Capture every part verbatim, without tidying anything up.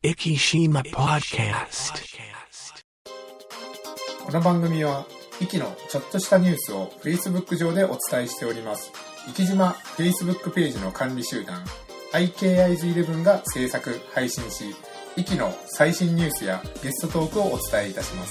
Ikishima Podcast。 この番組は、イキのちょっとしたニュースを Facebook 上でお伝えしております。イキジマ Facebook ページの管理集団 アイケーアイズイレブン が制作・配信し、イキの最新ニュースやゲストトークをお伝えいたします。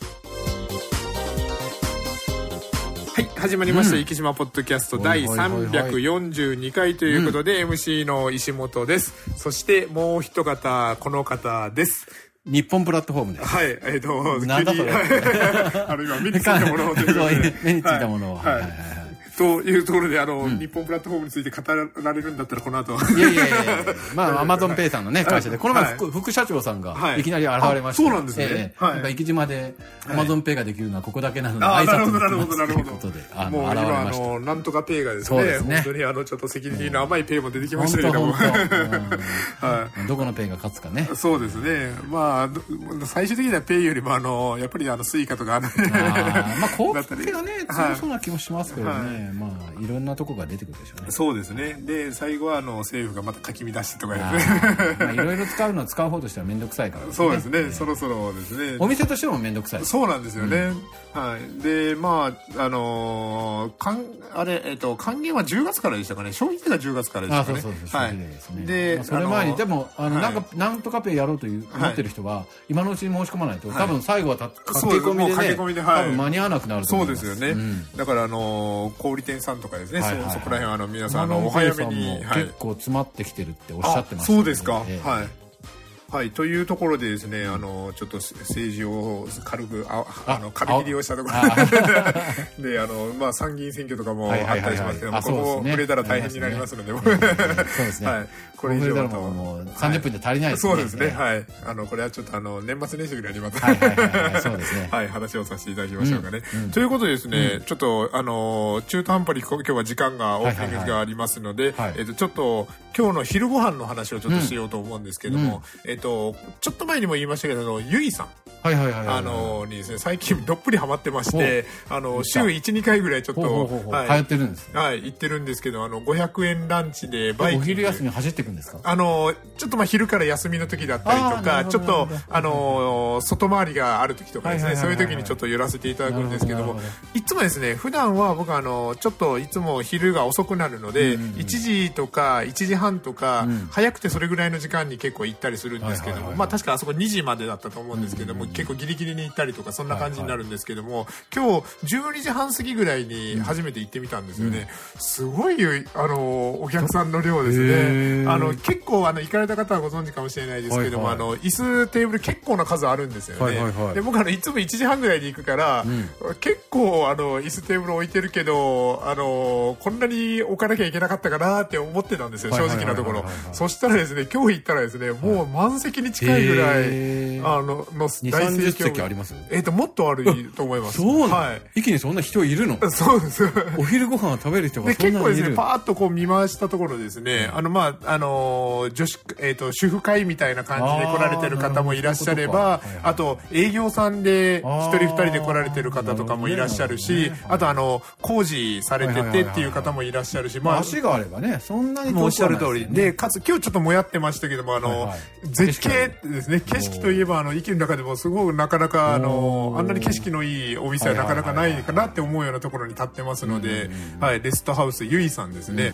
はい、始まりました、うん、生島ポッドキャストだいさんびゃくよんじゅうにかいということで、うん、エムシー の石本です。そしてもう一方、この方です。 日本プラットフォームです。 はい、えっ、ー、と、 なんだそれ。 あの、今、目についたものを。 目についたものを。はい。はいはいはいというところで、あの、うん、日本プラットフォームについて語られるんだったら、この後。 いやいやいやいやまあ、アマゾンペイさんのね、会社で、この前、はい、副社長さんが、いきなり現れました。 そうなんですね。 はい。なんか、生島で、アマゾンペイができるのはここだけなので、挨拶になるほど、なるほど、なるほど。 ということで、あの、 もう現れました。 今、あの、なんとかペイがですね、 そうですね。 本当に、あの、ちょっとセキュリティの甘いペイも出てきましたけども。 はい。どこのペイが勝つかね。 そうですね。まあ、最終的にはペイよりも、あの、やっぱり、あの、スイカとか、あの、 まあ、広告がね、強そうな気もしますけどね。まあ、いろんななとこが出てくるでしょうね。 そうですね。で、最後はあの政府がまたかき乱してとかですね。 まあいろいろ使うのは使う方としては面倒くさいからですね。 そうですね。そろそろですね。 お店としても面倒くさい。 そうなんですよね。うん、はい。で、まああのー、かんあれえっと還元はじゅうがつからでしたかね。消費税がじゅうがつからでしたかね。 あ、そうそうそう。消費税ですね。 で、 まあ、それ前にでもあの、はい、なんかなんとかペイやろうという思ってる人は、はい、今のうちに申し込まないと、多分最後はた駆け込みでね、駆け込みで、はい、多分間に合わなくなると思います。 そうですよね。うん、だからあのー、小売店さんとかですね。はいはいはい、そこら辺はあの皆さんあのお早めに結構詰まってきてるっておっしゃってました、 ね。そうですか。えー、はい。はい、というところでですね、あのちょっと政治を軽くああの壁切りをしたところで、あのまあ参議院選挙とかもあったりしますけども、ここを触れたら大変になりますので、そうですね。はい、これ以上ともうさんじゅっぷんで足りないですね。 そうですね。はい。あのこれはちょっとあの年末年始ぐらいにまたそうですね。 はい、話をさせていただきましょうかね。ということでですね、ちょっとあの中途半端に今日は時間がオープニングがありますので、えっとちょっと今日の昼ご飯の話をちょっとしようと思うんですけども、えっとちょっと前にも言いましたけど、ゆいさん、 はいはいはい、 あのにですね、最近どっぷりハマってまして、あの週いち、にかいぐらいちょっとはい、流行ってるんですね。 はい、行ってるんですけど、あのごひゃくえんランチでバイキング、 お昼休み走っていくんですか？ あのちょっとまあ昼から休みの時だったりとか、ちょっとあの外回りがある時とかですね、そういう時にちょっと寄らせていただくんですけども、いつもですね、普段は僕あのちょっといつも昼が遅くなるので、うんうん、いちじとかいちじはんとか、うん、早くてそれぐらいの時間に結構行ったりするんですけども、まあ確かあそこにじまでだったと思うんですけども、うんうんうん、結構ギリギリに行ったりとかそんな感じになるんですけども、はいはい、今日じゅうにじはん過ぎぐらいに初めて行ってみたんですよね。うん、すごいあのお客さんの量ですね。あの結構あの行かれた方はご存知かもしれないですけども、はいはい、あの椅子テーブル結構な数あるんですよね。はいはいはい、で僕あのいつもいちじはんぐらいで行くから、うん、結構あの椅子テーブル置いてるけど、あのこんなに置かなきゃいけなかったかなって思ってたんですよ、正直なところ。そしたらですね、今日行ったらですね、もう満席に近いぐらい、あのの大盛況。にじゅう、さんじゅっせきあります？ えっともっとあると思います。 そうなの？はい。一気にそんな人いるの？ そうです。 お昼ご飯を食べる人がそんなにいる。で結構ですね、パーッとこう見回したところですね、あのまああの女子えっと主婦会みたいな感じで来られてる方もいらっしゃれば、あと営業さんで一人二人で来られてる方とかもいらっしゃるし、あとあの工事されててっていう方もいらっしゃるし、 まあ足があればね、そんなにおっしゃる通りで、かつ今日ちょっともやってましたけども、あの絶景ですね、景色といえばあの駅の中でもすごくなかなかあのあんなに景色のいいお店はなかなかないかなって思うようなところに立ってますので、はい、レストハウスゆいさんですね。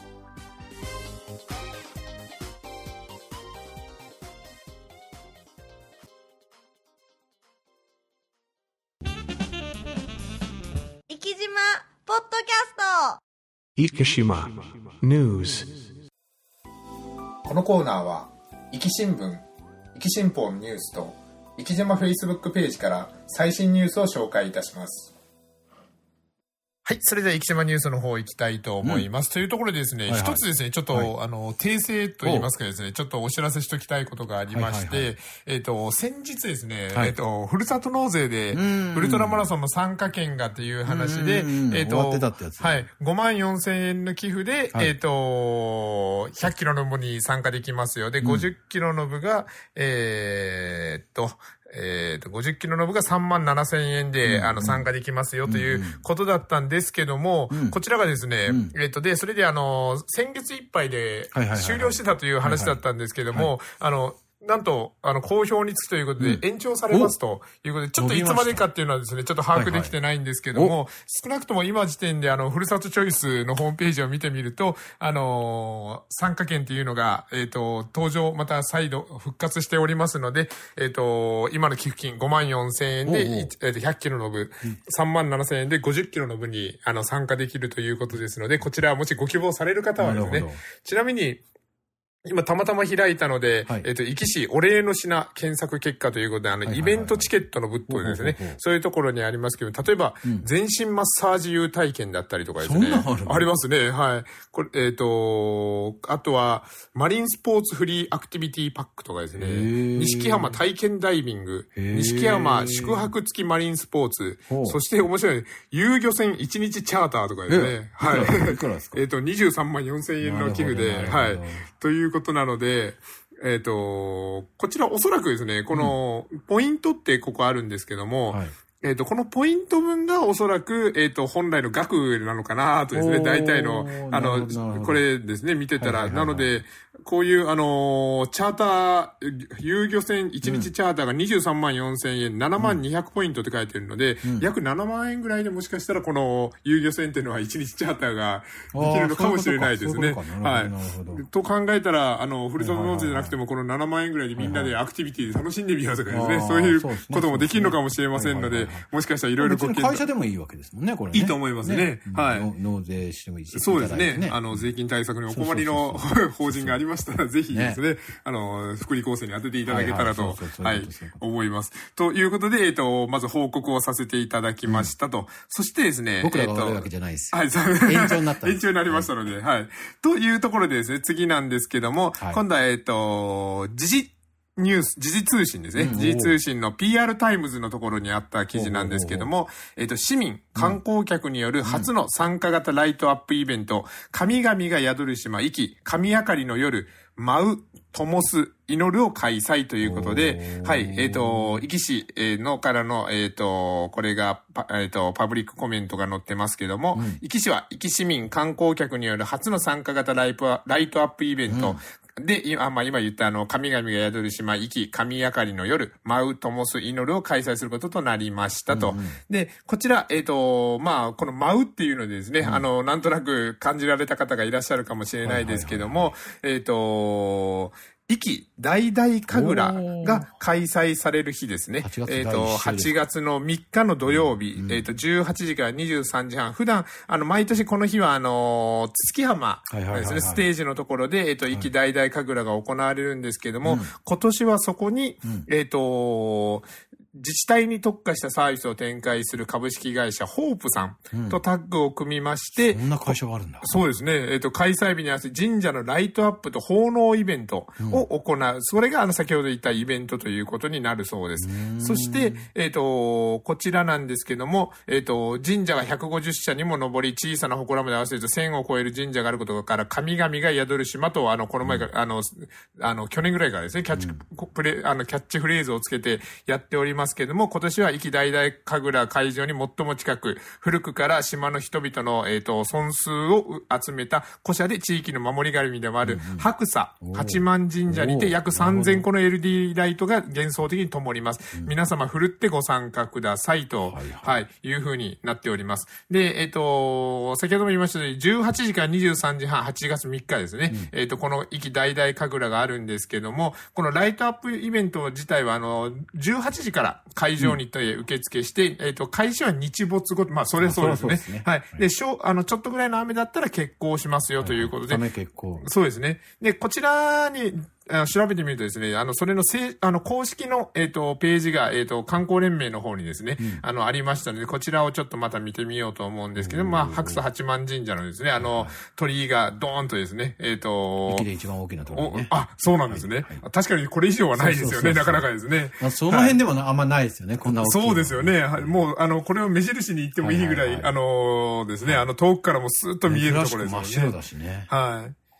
生島ポッドキャスト。 生島ニュース。 このコーナーは生き新聞、生き新報ニュースと生島 Facebook ページから最新ニュースを紹介いたします。はい、それでは生島ニュースの方行きたいと思います。うん、というところでですね、一、はいはい、つですね、ちょっと、はい、あの訂正と言いますかですね、ちょっとお知らせしておきたいことがありまして、はいはいはい、えっ、ー、と先日ですね、はい、えっ、ー、とふるさと納税でウルトラマラソンの参加券がという話で、えっ、ー、とはい、ごまんよんせんえんの寄付で、はい、えっ、とひゃっキロの部に参加できますよ。で、ごじゅっキロの部がえっとえっと、ごじゅっキロの部がさんまんななせんえんで、うん、あの、参加できますよということだったんですけども、うん、こちらがですね、うん、えっと、で、それであの、先月いっぱいで終了してたという話だったんですけども、あの、 なんと、あの、好評につくということで、延長されますということで、ちょっといつまでかっていうのはですね、ちょっと把握できてないんですけども、少なくとも今時点で、あの、ふるさとチョイスのホームページを見てみると、あの、参加券っていうのが、えっと、登場、また再度復活しておりますので、えっと、今の寄付金ごまんよんせんえんで、えっと、ひゃっキロの部、さんまんななせんえんでごじゅっキロの部に、あの、参加できるということですので、こちらもしご希望される方はですね、ちなみに、今たまたま開いたので、はい、えっと、壱岐市お礼の品検索結果ということで、あの、イベントチケットの物販ですね。そういうところにありますけど、例えば、うん、全身マッサージ優待券だったりとかですね。 そんなあるの？ ありますね。はい。これ、えっと、あとは、マリンスポーツフリーアクティビティパックとかですね。錦浜体験ダイビング、錦浜宿泊付きマリンスポーツ、そして面白い、遊漁船いちにちチャーターとかですね。はい。えっと、にじゅうさんまんよんせんえんの寄付で、はい。ということなので、えっと、こちらおそらくですね、この、ポイントってここあるんですけども、はい、えっと、このポイント分がおそらく、えっと、本来の額なのかなとですね、大体の、あの、これですね、見てたら、なので、こういう、あのー、チャーター、遊漁船いちにちチャーターがにじゅうさんまんよんせんえん、ななまんにひゃくポイントって書いてるので、うん、約ななまんえんぐらいでもしかしたらこの遊漁船っていうのはいちにちチャーターができるのかもしれないですね。はい。と考えたら、あの、ふるさと納税じゃなくてもこのななまんえんぐらいでみんなでアクティビティで楽しんでみようとかですね、そういうこともできるのかもしれませんので、もしかしたらいろいろご会社でもいいわけですもんね、これね。 いいと思いますね。はい。 納税してもいいし。 そうですね。あの、税金対策にお困りの法人がありましたら、ぜひですね、あの、福利厚生に当てていただけたらと、はい、思います。ということで、えっと、まず報告をさせていただきましたと。そしてですね、 僕らが悪いわけじゃないです。 はい、 延長になった。 延長になりましたので、はい。というところでですね、次なんですけども、今度は、えっと、時事ニュース、時事通信ですね。うん、時事通信の ピーアール タイムズのところにあった記事なんですけども、えっと、市民、観光客による初の参加型ライトアップイベント、神々が宿る島、壱岐、神明かりの夜、舞う、灯す、祈るを開催ということで、はい、えっと、壱岐市のからの、えっと、これが、えっと、パブリックコメントが載ってますけども、壱岐、うん、市は壱岐市民観光客による初の参加型ライトアップイベント、うん、で、今、まあ、今言ったあの、神々が宿る島、壱岐、神明かりの夜、舞う、灯す、祈るを開催することとなりましたと。うんうん、で、こちら、えっと、まあ、この舞うっていうのでですね、うん、あの、なんとなく感じられた方がいらっしゃるかもしれないですけども、えっと、壱岐大々神楽が開催される日ですね。えっと、はちがつのみっかの土曜日、うん、えっと、じゅうはちじからにじゅうさんじはん。普段、あの、毎年この日は、あの、月浜ですね、ステージのところで、えっと、壱岐大々神楽が行われるんですけども、うん、今年はそこに、うん、えっと、自治体に特化したサービスを展開する株式会社ホープさんとタッグを組みまして、 うん、そんな会社があるんだ。 そうですね。えっと、開催日に合わせ神社のライトアップと奉納イベントを行う。うん、それがあの先ほど言ったイベントということになるそうです。そして、えっと、こちらなんですけども、えっと、神社がひゃくごじゅっしゃにも上り、小さな祠まで合わせるとせんを超える神社があることから、神々が宿る島と、あの、この前から、あの、あの、去年ぐらいからですね、キャッチ、うん、プレ、あの、キャッチフレーズをつけてやっておりますけども、今年は壱岐大々神楽会場に最も近く、古くから島の人々の、えっと、尊数を集めた古社で地域の守り神でもある、白沙八幡神社にて約さんぜんこの エルイーディー ライトが幻想的に灯ります。うん、皆様、ふるってご参加くださいと、はい、はい、いう風になっております。で、えっと、先ほども言いましたように、じゅうはちじからにじゅうさんじはん、はちがつみっかですね、うん、えっと、この壱岐大々神楽があるんですけども、このライトアップイベント自体は、あの、じゅうはちじから会場に行って受付して、うん、えっと、開始は日没後、まあ、それそうですね。そうですね。はい。で、しょ、あの、ちょっとぐらいの雨だったら決行しますよということで。 雨決行。 そうですね。で、こちらに、調べてみるとですね、あの、それのせい、あの、公式の、えっと、ページが、えっと、観光連盟の方にですね、うん、あの、ありましたので、こちらをちょっとまた見てみようと思うんですけど、まあ、白沙八幡神社のですね、あの、鳥居がドーンとですね、えっと、 駅で一番大きなところ、ね、 あ、そうなんですね、はいはい。確かにこれ以上はないですよね、なかなかですね。 まあ、その辺でも、はい、あんまないですよね、こんな大きい。 そうですよね。もう、あの、これを目印に行ってもいいぐらい、はいはいはい、あのですね、あの、遠くからもスーッと見えるところですよね。 真っ白だしね。 はい。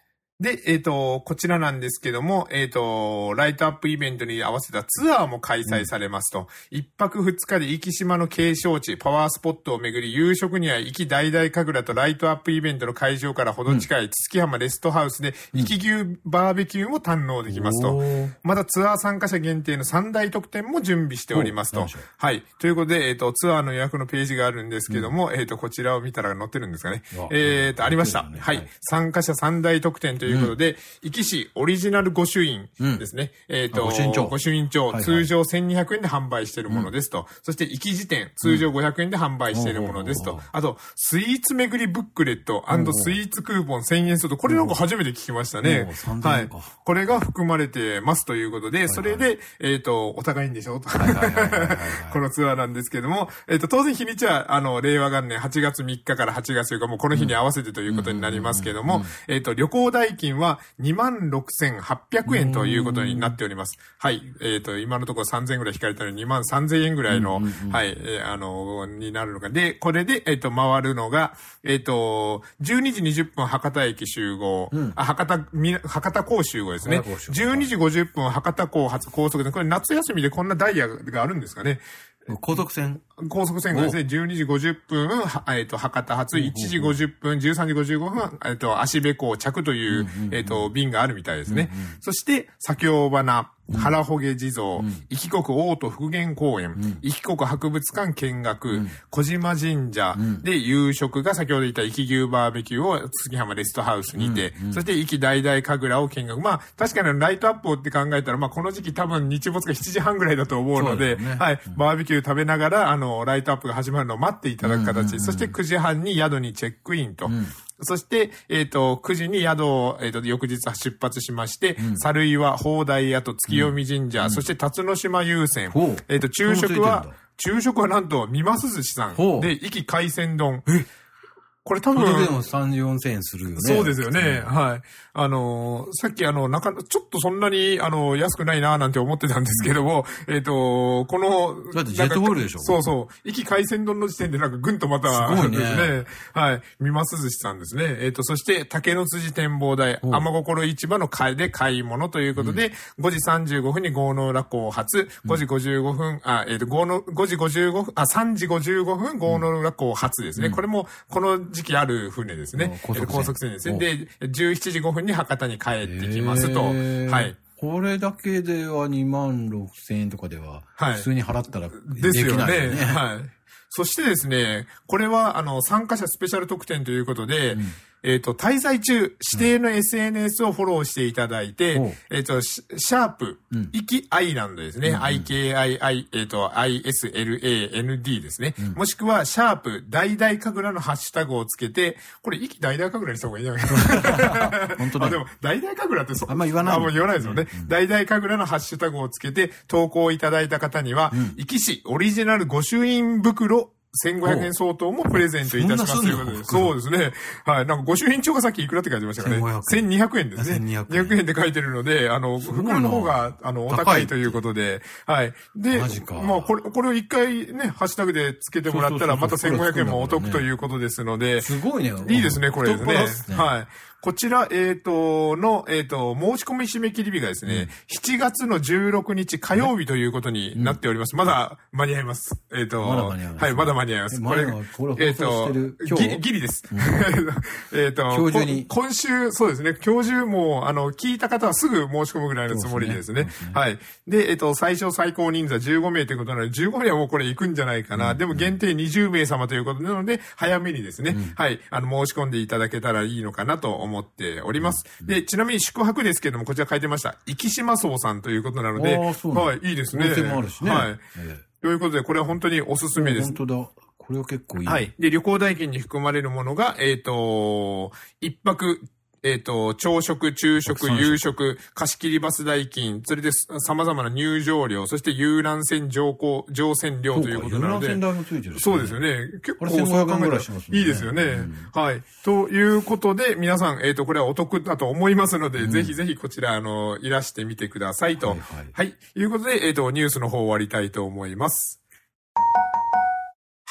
で、えっと、こちらなんですけども、えっと、ライトアップイベントに合わせたツアーも開催されますと、うん、一泊二日で壱岐島の景勝地、パワースポットを巡り、夕食には壱岐大々神楽とライトアップイベントの会場からほど近い土浜レストハウスで、壱岐牛バーベキューも堪能できますと、うん、またツアー参加者限定の三大特典も準備しておりますと。はい。ということで、えっと、ツアーの予約のページがあるんですけども、うん、えっと、こちらを見たら載ってるんですかね。えっと、ありました。ね、はい。参加者三大特典ということで、壱岐市オリジナル御朱印ですね。うん、えっ、ー、と、御朱印帳。御朱印帳、はいはい、通常せんにひゃくえんで販売しているものですと。うん、そして、壱岐辞典、通常ごひゃくえんで販売しているものですと。うん、あと、スイーツ巡りブックレット&スイーツクーポンせんえん相当。これなんか初めて聞きましたね。はい。これが含まれてますということで、それで、えっ、ー、と、お高いんでしょと。このツアーなんですけども、えっ、ー、と、当然日にちは、あの、令和元年はちがつみっかからはちがつというか、もうこの日に合わせてということになりますけども、えっと、旅行代金はにまんろくせんはっぴゃくえんということになっております。はい。えっ、ー、と、今のところさんぜんえんぐらい引かれたのでにまんさんぜんえんぐらいの、うんうんうん、はい、えー、あの、になるのか。で、これで、えっ、ー、と、回るのが、えっ、ー、と、じゅうにじにじゅっぷん博多駅集合、うん、あ、博多、博多港集合ですね。じゅうにじごじゅっぷん博多港発高速で、これ夏休みでこんなダイヤがあるんですかね。 高速船高速船がですね、じゅうにじごじゅっぷん、えっと、博多発、いちじごじゅっぷん、じゅうさんじごじゅうごふん、えっと、芦部港着という、えっと、便があるみたいですね。そして、左京花、原ホゲ地蔵、壱岐国大戸復元公園、壱岐国博物館見学、小島神社で夕食が先ほど言った壱岐牛バーベキューを月浜レストハウスにて、そして壱岐大々神楽を見学。まあ、確かにライトアップをって考えたら、まあ、この時期多分日没がしちじはんぐらいだと思うので、はい、バーベキュー食べながら、あの、ライトアップが始まるのを待っていただく形、そしてくじはんに宿にチェックインと、そして、えっと、くじに宿を、えっと、翌日出発しまして、うん、猿岩、砲台跡、月読神社、うん、そして辰野島遊船、うん、えっと、昼食は、昼食はなんと、三ます寿司さんで、壱岐海鮮丼。えこれ多分。 これでもさんじゅうよんせんえんするよね。 そうですよね。うん、はい。あのー、さっきあの、なか、ちょっとそんなに、あの、安くないなーなんて思ってたんですけども、うん、えっと、この、 だってジェットボールでしょそうそう。壱岐海鮮丼の時点でなんかぐんとまた、 すごいね。 ですね。はい。三ます寿司さんですね。えっと、そして、竹の辻展望台、天心市場の会で買い物ということで、うん、ごじさんじゅうごふんに郷ノ浦港発、ごじごじゅうごふん、あ、えっと、ごじごじゅうごふん、あ、さんじごじゅうごふん、郷ノ浦港発ですね。うん、これも、この時期ある船ですね。高速船。高速船ですね。で、じゅうしちじごふんに博多に帰ってきますと。はい。 これだけではにまんろくせんえんとかでは、普通に払ったらできないよね。ですよね。 はい。そしてですね、これは、あの、参加者スペシャル特典ということで、うんえっと、滞在中、指定の エスエヌエス をフォローしていただいて、うん、えっと、シャープ、壱岐アイランドですね。うん、アイケーアイアイ、えっと、アイエスエルエーエヌディー ですね。うん、もしくは、シャープ、大々神楽のハッシュタグをつけて、これ、壱岐大々神楽にした方がいいんじゃないかな。本当だ。あ、でも、大々神楽ってそ、 あんま言わない。 あ、もう言わないですよね。うん、大々神楽のハッシュタグをつけて、投稿いただいた方には、壱岐、うん、市オリジナル御朱印袋、せんごひゃくえん相当もプレゼントいたしますということで。そうですね。はい。なんか、御朱印帳がさっきいくらって書いてましたかね。せんにひゃくえんですね。せんにひゃくえん。にひゃくえんで書いてるので、あの、袋の方が、あの、お高いということで。はい。で、まあ、これ、これを一回ね、ハッシュタグでつけてもらったら、またせんごひゃくえんもお得ということですので。 すごいね。 いいですね、これですね。はい。こちら、えっと、の、えっと、申し込み締め切り日がですね、うん、しちがつのじゅうろくにち火曜日ということになっております。まだ間に合います。えっと、 まだ間に合います。 はい、まだ間に合います。これ、えっと、ギリです。えっと、今日中に。今週、そうですね、今日中も、あの、聞いた方はすぐ申し込むぐらいのつもりですね。はい。で、えっと、最小最高人数はじゅうごめいということなので、じゅうごめいはもうこれ行くんじゃないかな。でも限定にじゅうめいさまということなので、早めにですね、はい、あの、申し込んでいただけたらいいのかなと思思っております。で、ちなみに宿泊ですけども、こちら書いてました。壱岐島荘さんということなので、はい、いいですね。 温泉もあるしね。 はい。えー、ということで、これは本当におすすめです。 本当だ。これは結構いい。 はい。で、旅行代金に含まれるものが、えっと、一泊、えっと、朝食、昼食、夕食、貸し切りバス代金、それで様々な入場料、そして遊覧船乗降、乗船料ということなので。 遊覧船代もついてる、ね。 そうですよね。結構せんごひゃくえんぐらいしますね。 いいですよね、うん。はい。ということで、皆さん、えっと、これはお得だと思いますので、うん、ぜひぜひこちら、あの、いらしてみてくださいと。はい、はい。はい。いうことで、えっと、ニュースの方終わりたいと思います。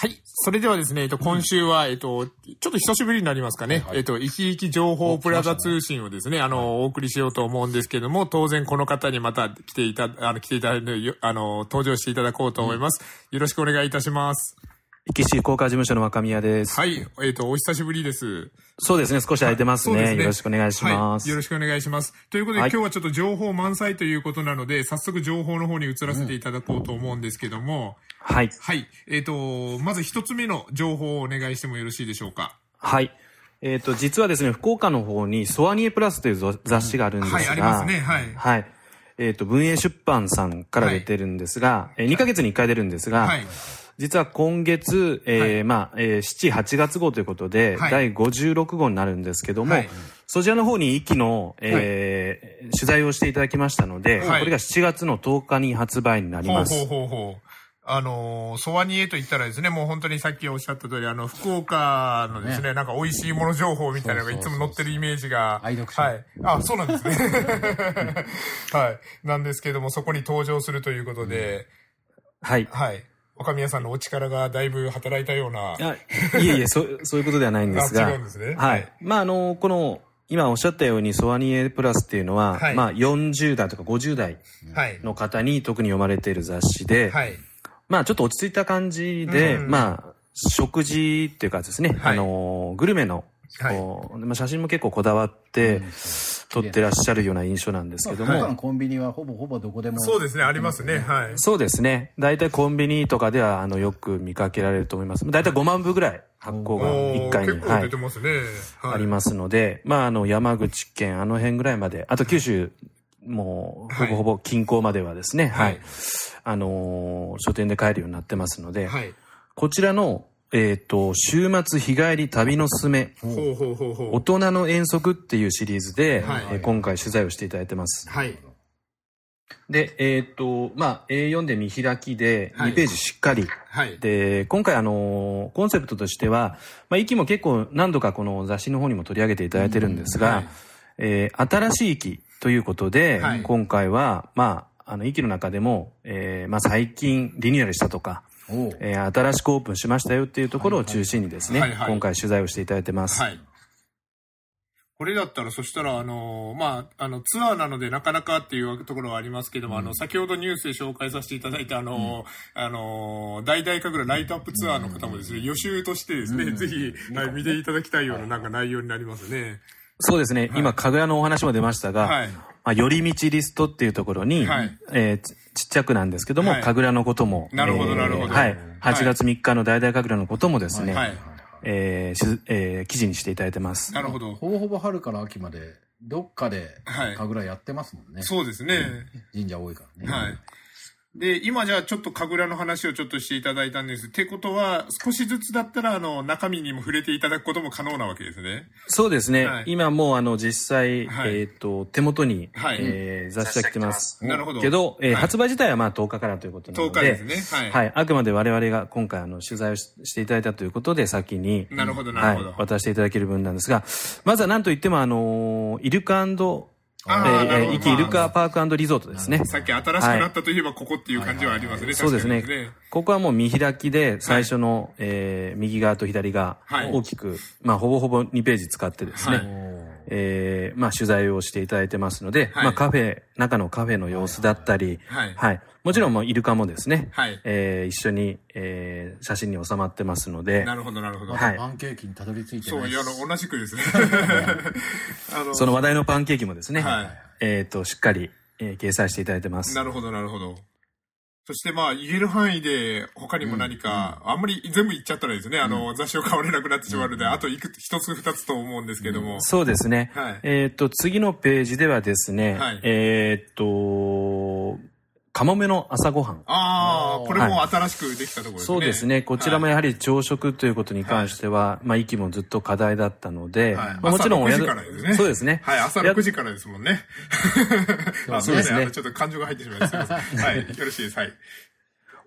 はい。それではですね、えっと、今週は、えっと、ちょっと久しぶりになりますかね。はい、えっと、生き生き情報プラザ通信をですね、あの、お送りしようと思うんですけども、当然この方にまた来ていた、あの、来ていただいて、あの、登場していただこうと思います。うん、よろしくお願いいたします。 生きし公開事務所の若宮です。 はい。えっと、お久しぶりです。 そうですね。少し空いてますね。はい、そうですね。よろしくお願いします、 はい。よろしくお願いします。ということで、はい、今日はちょっと情報満載ということなので、早速情報の方に移らせていただこうと思うんですけども、 うん、はい。 はい。えっと、まず一つ目の情報をお願いしてもよろしいでしょうか。 はい。えっと、実はですね、福岡の方にソアニエプラスという雑誌があるんですが、うん、はい、ありますね。はい。はい。えっと、文英出版さんから出てるんですが、はい、にかげつにいっかい出るんですが、はい、実は今月、えーはい、まあ、えー、しち、はちがつ号ということで、はい、だいごじゅうろく号になるんですけども、はい、そちらの方に一期の、えーはい、取材をしていただきましたので、はい、これがしちがつのとおかに発売になります。 ほうほうほうほう。あのー、ソワニエと言ったらですね、もう本当にさっきおっしゃった通り、あの、福岡のですね、ねなんか美味しいもの情報みたいなのがいつも載ってるイメージが。 愛読書。 はい。あ、そうなんですね。はい。なんですけども、そこに登場するということで、 うん、はい。 はい。若宮さんのお力がだいぶ働いたような。 いえいえ、そ、そういうことではないんですが。 違うんですね。 はい。まあ、あの、この、今おっしゃったように、ソワニエプラスっていうのは、はい、まあ、よんじゅうだいとかごじゅうだいの方に特に読まれている雑誌で、はい、まあ、ちょっと落ち着いた感じで、うん、まあ、食事っていうかですね、はい、あの、グルメの、はい、まあ、写真も結構こだわって、うん撮ってらっしゃるような印象なんですけども。 他のコンビニはほぼほぼどこでも。 そうですね、ありますね。はい。 そうですね。大体コンビニとかでは、あの、よく見かけられると思います。大体ごまんぶぐらい発行がいっかいに。 結構出てますね。 はい。ありますので、まあ、あの、山口県、あの辺ぐらいまで、あと九州、もう、ほぼほぼ近郊まではですね、はい。はい、あのー、書店で買えるようになってますので、はい。こちらの、えっと、週末日帰り旅のすすめ。ほうほうほうほう。大人の遠足っていうシリーズで、はいえー、今回取材をしていただいてます。はい。で、えっと、まあ、エーよん で見開きで、にページしっかり。はい。で、今回あの、コンセプトとしては、まあ、息も結構何度かこの雑誌の方にも取り上げていただいてるんですが、はい、えー、新しい息ということで、はい、今回は、まあ、あの、息の中でも、えー、まあ、最近リニューアルしたとか、えー、新しくオープンしましたよっていうところを中心にですね、はいはいはい、今回取材をしていただいてます。はい。 これだったら、そしたら、あのー、まあ、あの、ツアーなのでなかなかっていうところはありますけども、うん、あの、先ほどニュースで紹介させていただいた、あのー、うん、あのー、大々神楽ライトアップツアーの方もですね、予習としてですね、うん、ぜひ、はい、見ていただきたいようななんか内容になりますね。 そうですね、はい、今、神楽のお話も出ましたが、はいまあ、寄り道リストっていうところに、はいえー、ち, ちっちゃくなんですけども、はい、神楽のことも、 なるほど、なるほど。 はい。はちがつみっかの大々神楽のこともですね、はいえーしえー、記事にしていただいてます。 なるほど。 ほぼほぼ春から秋まで、どっかで神楽やってますもんね。 はい、そうですね、 うん。神社多いからね。 はい。で、今じゃあちょっと神楽の話をちょっとしていただいたんです。ってことは、少しずつだったら、あの、中身にも触れていただくことも可能なわけですね。 そうですね。はい、今もう、あの、実際、はい、えっと、手元に、はいえー、雑誌が来てます。 なるほど。 けど、えーはい、発売自体はまあとおかからということなので。 とおかですね。はい。 はい。あくまで我々が今回、あの、取材をし、していただいたということで、先に。 なるほど、なるほど。 はい。渡していただける分なんですが、まずは何と言っても、あの、イルカ&えー、イキイルカパーク&リゾートですね。 さっき新しくなったといえばここっていう感じはありますね。はい、 そうですね。ここはもう見開きで最初の、はいえー、右側と左側大きく、はい、まあほぼほぼにページ使ってですね、はいえー、まあ取材をしていただいてますので、はい、まあカフェ、中のカフェの様子だったり、はい。はい、もちろんもうイルカもですね、はいえー、一緒に、えー、写真に収まってますので。 なるほどなるほど。 はい。パンケーキにたどり着いてない。そう、いや、あの、同じくですね。 あのその話題のパンケーキもですね、はい、えっと、しっかり、えー、掲載していただいてます。 なるほど、なるほど。そしてまあ、言える範囲で他にも何か、うんうん、あんまり全部言っちゃったらですね、あの、うん、雑誌を買われなくなってしまうので、うん、あといくつ、一つ二つと思うんですけども。うん、 そうですね。はい、えっと、次のページではですね、はい、えっと、カモメの朝ごはん。 ああ、これも新しくできたところですね。 そうですね。こちらもやはり朝食ということに関しては、はい、まあ、息もずっと課題だったので、はいまあ、もちろん親朝ろくじからですね。 そうですね。 はい、朝ろくじからですもんね。あそうですね。あのちょっと感情が入ってしまいました。はい、よろしいです。はい。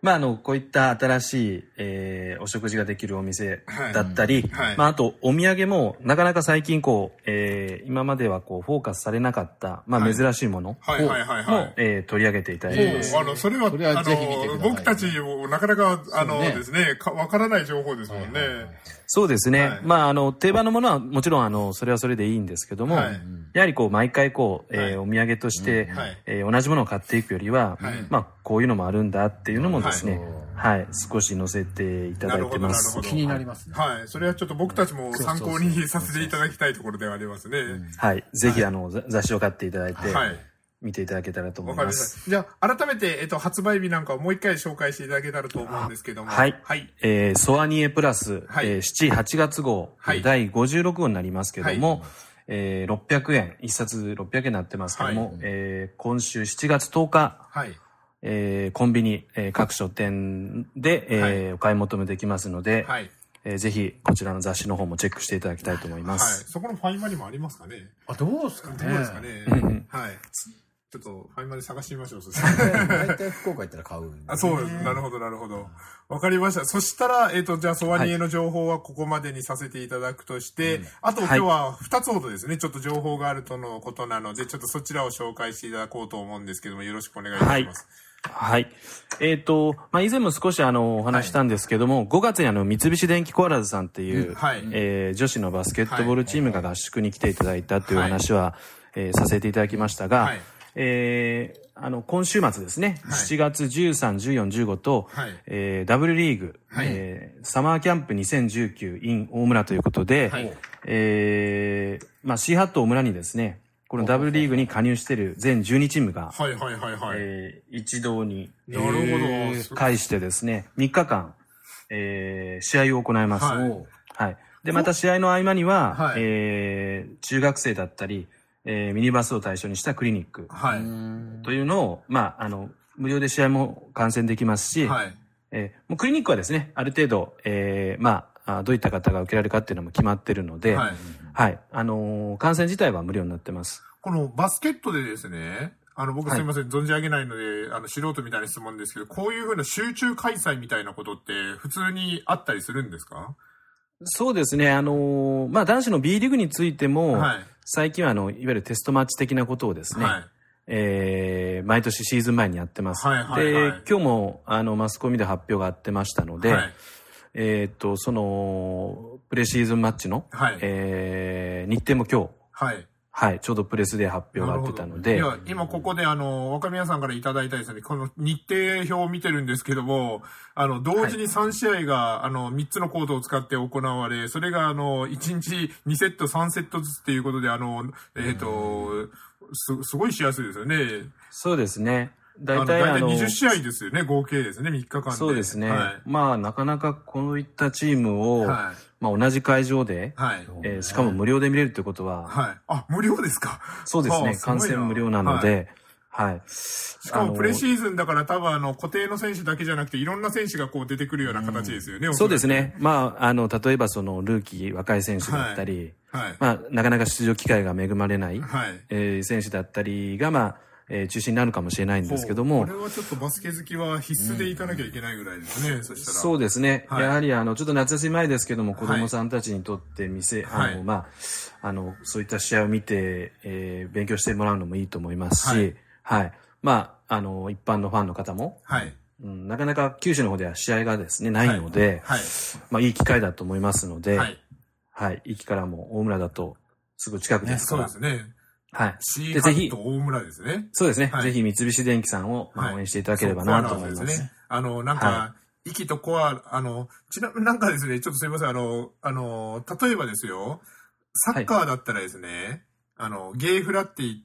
まあ、あの、こういった新しい、えー、お食事ができるお店だったり、はいはい、まあ、あと、お土産も、なかなか最近、こう、えー、今まではこう、フォーカスされなかった、まあ、珍しいものを、はいはいはいはい、えー、取り上げていただいてます。 あの、それは、それはぜひ見てください。僕たちも、なかなか、あのですね、わからない情報ですもんね。はいはいはい、 そうですね。はい、まあ、あの、定番のものは、もちろん、あの、それはそれでいいんですけども、はい、やはりこう、毎回こう、えー、お土産として、はい、えー、同じものを買っていくよりは、はい、まあ、こういうのもあるんだっていうのもですね、はい、はい、少し載せていただいてます。 気になりますね。 はい。それはちょっと僕たちも参考にさせていただきたいところではありますね。 はい。ぜひ、あの、雑誌を買っていただいて、はい。見ていただけたらと思います。 じゃあ、改めて、えっと、発売日なんかをもう一回紹介していただけたらと思うんですけども。 はい。はい。えー、ソアニエプラス、はい、えー、しち、はちがつ号、はい、だいごじゅうろく号になりますけども、はい、えー、ろっぴゃくえん、一冊ろっぴゃくえんになってますけども、はい、えー、今週しちがつとおか、はい、えー、コンビニ、えー、各書店で、えーはい、お買い求めできますので、はい、えー、ぜひこちらの雑誌の方もチェックしていただきたいと思います。 はい。そこのファイマリもありますかね。 あ、どうですかね。 どうですかね。はい。ちょっとファイマリ探してみましょう。大体福岡行ったら買うんで、ね。 あ、そうです。なるほど、なるほど。わかりました。そしたら、えっ、ー、と、じゃあ、ソワニエの情報はここまでにさせていただくとして、うん、あと今日はふたつほどですね、はい、ちょっと情報があるとのことなので、ちょっとそちらを紹介していただこうと思うんですけども、よろしくお願いいたします。 はい。はい、えっ、ー、と、まあ、以前も少しあの、お話したんですけども、はい、ごがつにあの、三菱電機コアラズさんっていう、うん、はい、えー、女子のバスケットボールチームが合宿に来ていただいたという話は、はい、えー、させていただきましたが、はい、えー、あの、今週末ですね、はい、しちがつじゅうさん、じゅうよん、じゅうごと、はい、えー、W リーグ、はい、えー、サマーキャンプにせんじゅうきゅう in 大村ということで、はい、えー、まあ、シーハット大村にですね、この W リーグに加入している全じゅうにチームが、はいはいはいはい、えー、一堂に、なるほど、えー、介してですね、みっかかん、えー、試合を行います。はい。はい。で、また試合の合間には、はい、えー、中学生だったり、えー、ミニバスを対象にしたクリニック。はい。というのを、まあ、あの、無料で試合も観戦できますし、はい。えー、もうクリニックはですね、ある程度、えー、まあ、どういった方が受けられるかっていうのも決まってるので、はい。はい。あのー、観戦自体は無料になってます。 このバスケットでですね、あの、僕すいません、はい、存じ上げないので、あの、素人みたいな質問ですけど、こういうふうな集中開催みたいなことって普通にあったりするんですか？ そうですね。あのー、まあ、男子の B リーグについても、はい、最近はあの、いわゆるテストマッチ的なことをですね、はい、えー、毎年シーズン前にやってます。はいはいはい、で、今日もあの、マスコミで発表があってましたので、はい、えっと、その、プレシーズンマッチの、はい、えー、日程も今日、はい、はい、ちょうどプレスで発表があってたので。 いや、今ここであの、若宮さんからいただいたですね、この日程表を見てるんですけども、あの、同時にさん試合が、はい、あの、みっつのコートを使って行われ、それがあの、いちにちにセット、さんセットずつっていうことで、あの、えっと、す、すごいしやすいですよね。 そうですね。大体あの、 にじゅう試合ですよね、合計ですね、みっかかんで。 そうですね。はい、まあ、なかなかこういったチームを、はい、まあ、同じ会場で、はい、えー、しかも無料で見れるってことは、 はい。あ、無料ですか？ そうですね。観戦無料なので、はい。はい、 しかもプレシーズンだから多分あの固定の選手だけじゃなくていろんな選手がこう出てくるような形ですよね。うん、 そうですね。まあ、あの、例えばそのルーキー、若い選手だったり、はいはい、まあ、なかなか出場機会が恵まれない、はい、えー、選手だったりが、まあ、えー、中心になるかもしれないんですけども。 これはちょっとバスケ好きは必須で行かなきゃいけないぐらいですね、うん、そしたら。 そうですね。はい、やはりあの、ちょっと夏休み前ですけども、子供さんたちにとって店、はい、あの、まあ、あの、そういった試合を見て、えー、勉強してもらうのもいいと思いますし、はい。はい、まあ、あの、一般のファンの方も、はい。うん、なかなか九州の方では試合がですね、ないので、はい。はい、まあ、いい機会だと思いますので、はい。はい。駅からも大村だと、すぐ近くですから。 ね、そうですね。 はい。 シーハット大村ですね。 そうですね。はい、ぜひ三菱電機さんを応援していただければなと思います。そうですね。 あの、なんか、はい、息とコア、あの、ちなみになんかですね、ちょっとすみません、あの、あの、例えばですよ、サッカーだったらですね、はい、あの、ゲーフラって言って、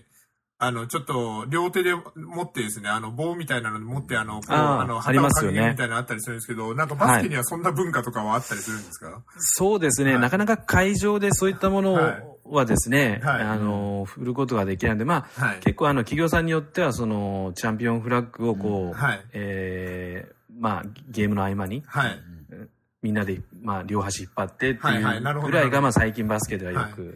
あの、ちょっと、両手で持ってですね、あの、棒みたいなの持って、あの、こう、あ, あの、 ありますよね。 みたいなのあったりするんですけど、なんかバスケにはそんな文化とかはあったりするんですか？はい、 そうですね、はい、なかなか会場でそういったものはですね、はい、あの、振ることができないんで、まあ、はい、結構あの、企業さんによっては、その、チャンピオンフラッグをこう、はい、えー、まあ、ゲームの合間に、はい、みんなで、まあ、両端引っ張ってっていうぐらいが、まあ、最近バスケではよく、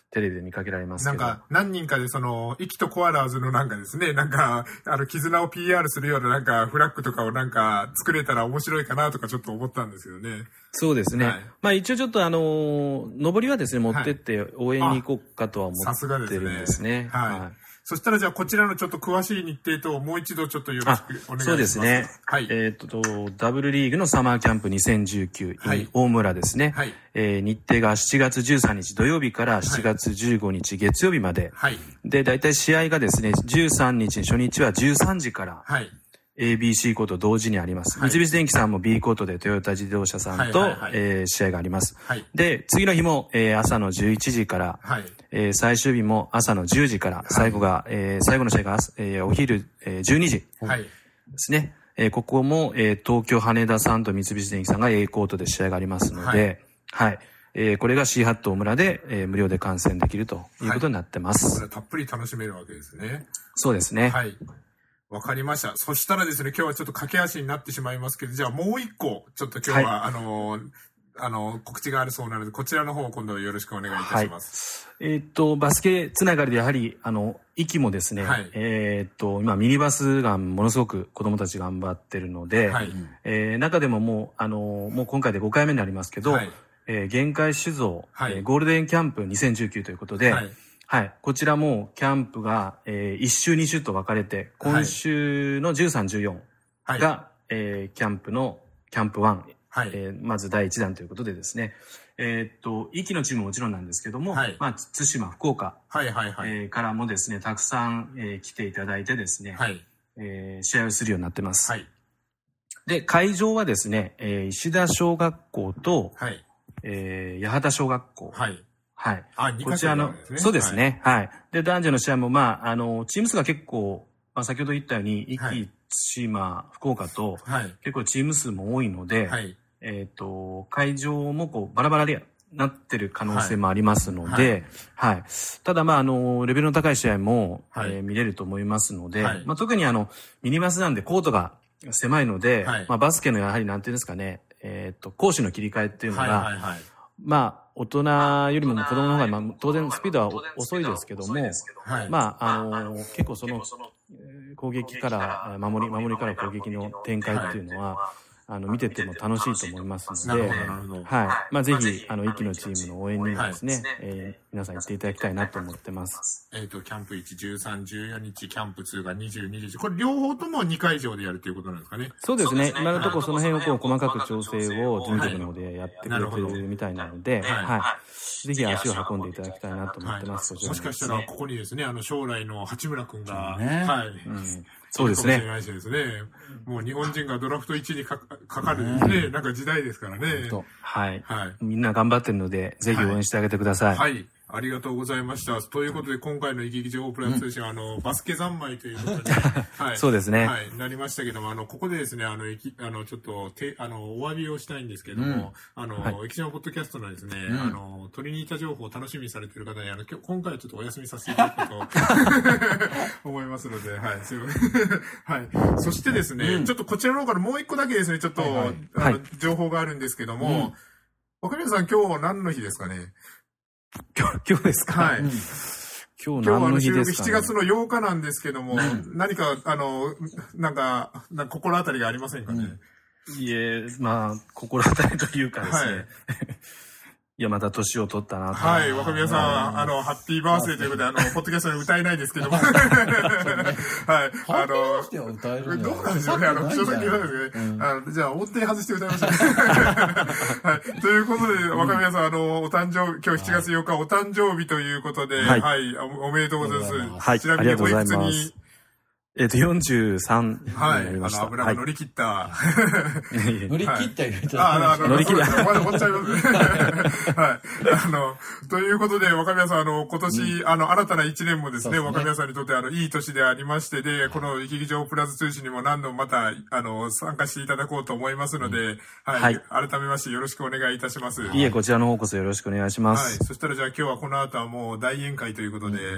テレビで見かけられますけど。 なんか、何人かでその、イキとコアラーズのなんかですね、なんか、あの、絆を ピーアール するようななんか、フラッグとかをなんか、作れたら面白いかなとかちょっと思ったんですけどね。 そうですね。はい、まあ一応ちょっとあのー、上りはですね、持ってって応援に行こうかとは思ってるんですね。 はい。はい、そしたらじゃあこちらのちょっと詳しい日程ともう一度ちょっとよろしくお願いします。 そうですね。はい。えっと、ダブルリーグのサマーキャンプにせんじゅうきゅう、はい、大村ですね。はい。えー、日程がしちがつじゅうさんにち土曜日からしちがつじゅうごにち月曜日まで。はい。で、だいたい試合がですね、じゅうさんにち初日はじゅうさんじから。はい。エービーシー コート同時にあります。はい、三菱電機さんも B コートでトヨタ自動車さんと、はいはいはい、えー、試合があります。はい、で、次の日も、えー、朝のじゅういちじから、はい、えー、最終日も朝のじゅうじから、はい、最後が、えー、最後の試合が、えー、お昼、えー、じゅうにじですね。はい、えー、ここも、えー、東京羽田さんと三菱電機さんが A コートで試合がありますので、はい。はい、えー、これがシーハット大村で、えー、無料で観戦できるということになってます。はい、 これたっぷり楽しめるわけですね。 そうですね。 はい。わかりました。そしたらですね、今日はちょっと駆け足になってしまいますけど、じゃあもう一個、ちょっと今日は、はい、あの、あの、告知があるそうなので、こちらの方を今度よろしくお願いいたします。 はい、えー、っと、バスケつながりでやはり、あの、息もですね、はい、えー、っと、今ミニバスがものすごく子供たち頑張ってるので、はい、えー、中でももう、あの、もう今回でごかいめになりますけど、はい、えー、限界酒造、はい、えー、ゴールデンキャンプにせんじゅうきゅうということで、はい、はい。こちらも、キャンプが、えー、いっ週に週と分かれて、今週のじゅうさん、じゅうよんが、はい、えー、キャンプの、キャンプワン、はい、えー、まずだいいちだんということでですね、えー、っと、壱岐のチームももちろんなんですけども、はい、まあ、対馬、福岡、はいはいはい、えー、からもですね、たくさん、えー、来ていただいてですね、はい、えー、試合をするようになってます。はい、で、会場はですね、えー、石田小学校と、はい、えー、八幡小学校、はい、はい。あ、こちらの、そうですね。はい。で、男女の試合も、まあ、あの、チーム数が結構、まあ、先ほど言ったように、壱岐、対馬、福岡と、はい、結構チーム数も多いので、はい、えっと、会場もこう、バラバラでなってる可能性もありますので、はい。はい、ただ、まあ、あの、レベルの高い試合も、はい、えー、見れると思いますので、はい、まあ、特にあの、ミニバスなんでコートが狭いので、はい、まあ、バスケのやはり、なんていうんですかね、えっと、攻守の切り替えっていうのが、はいはいはい、まあ、大人よりも子供の方が、まあ、当然スピードは遅いですけども、はい、まあ、あの、結構その、攻撃から守り、守りから攻撃の展開っていうのは、あの、見てても楽しいと思いますので、はい。まあ、ぜひ、あの、壱岐のチームの応援にもですね、はい、えー、皆さん行っていただきたいなと思ってます。 えっと、キャンプいち、じゅうさん、じゅうよっか、キャンプにがにじゅうににち。これ両方ともにかいじょうでやるということなんですかね。 そうですね。今のところその辺をこう、細かく調整を、事務局の方でやってくれてるみたいなので、はい。はい、ぜひ足を運んでいただきたいなと思ってます。 はい、もしかしたら、ここにですね、あの、将来の八村くんが、 ね、 はい。 うん、そうですね。 かもしれないしですね。もう日本人がドラフトいちにかかるですね、なんか時代ですからね。 はい。はい。みんな頑張ってるので、ぜひ応援してあげてください。 はい。はい、ありがとうございました。ということで、今回のイキイキ情報プラス通信は、あの、バスケ三昧ということで、はい。 そうですね。 はい。なりましたけども、あの、ここでですね、あの、いき、あの、ちょっと、て、あの、お詫びをしたいんですけども、うん、あの、はい、イキ島ポッドキャストのですね、うん、あの、トリニータ情報を楽しみにされている方に、あの、今回はちょっとお休みさせていただくと思いますので、はい。すいません。はい。そしてですね、うん、ちょっとこちらの方からもう一個だけですね、ちょっと、はいはい、あの、はい、情報があるんですけども、若宮さん、今日何の日ですかね？ 今日、今日ですか？ はい。うん、 今日何の日ですか、ね？ しちがつのようかなんですけども、うん、何か、あの、なんか、なんか心当たりがありませんかね？ うん、いえ、まあ、心当たりというかですね。はいいや、また年を取ったなと。 はい。若宮さん、あの、ハッピーバースデーということで、あの、ポッドキャストで歌えないですけども。はい。 あの、歌えるどうなんでしょうね。あの、書籍なんですね。あの、じゃあ、音程外して歌いましょう。はい。ということで、若宮さん、あの、お誕生、今日しちがつようか、お誕生日ということで、はい。おめでとうございます。 はい。 ちなみに、おいくつにえっと、よんじゅうさんになりました。はい。あの、油が乗り切った。 乗り切った入れた。 あ、あの、乗り切った。まだ持っちゃいますね。はい。あの、ということで、若宮さん、あの、今年、あの、新たな一年もですね、若宮さんにとって、あの、いい年でありましてで、この、イキイキ情報プラス通信にも何度もまた、あの、参加していただこうと思いますので、はい。改めましてよろしくお願いいたします。 いえ、こちらの方こそよろしくお願いします。 はい。そしたら、じゃあ今日はこの後はもう大宴会ということで、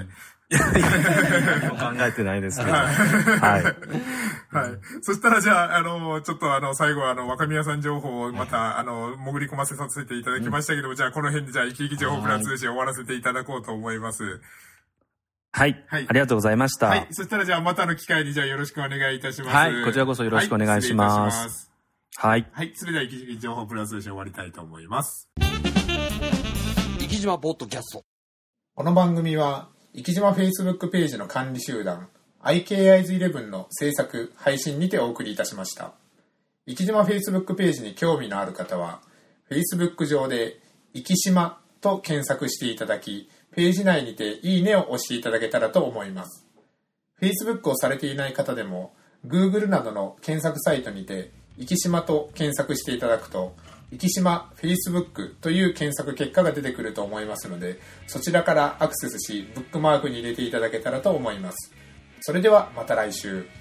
いやいや考えてないですけど。はい。はい。 そしたらじゃあ、あの、ちょっとあの、最後あの、若宮さん情報をまた、あの、潜り込ませさせていただきましたけども、うん、じゃあこの辺でじゃあ、生き生き情報プラ通信終わらせていただこうと思います。 はい。はい。ありがとうございました。はい。 そしたらじゃあ、またの機会にじゃあよろしくお願いいたします。 はい。こちらこそよろしくお願いします。はい。ますはい。 はい。それでは、生き生き情報プラ通信終わりたいと思います。 生島ポッドキャスト。 この番組は、生島 Facebook ページの管理集団 アイケーアイズイレブン の制作・配信にてお送りいたしました。生島 Facebook ページに興味のある方は Facebook 上で生島と検索していただき、ページ内にていいねを押していただけたらと思います。 Facebook をされていない方でも Google などの検索サイトにて生島と検索していただくと生島 Facebook という検索結果が出てくると思いますので、そちらからアクセスしブックマークに入れていただけたらと思います。それではまた来週。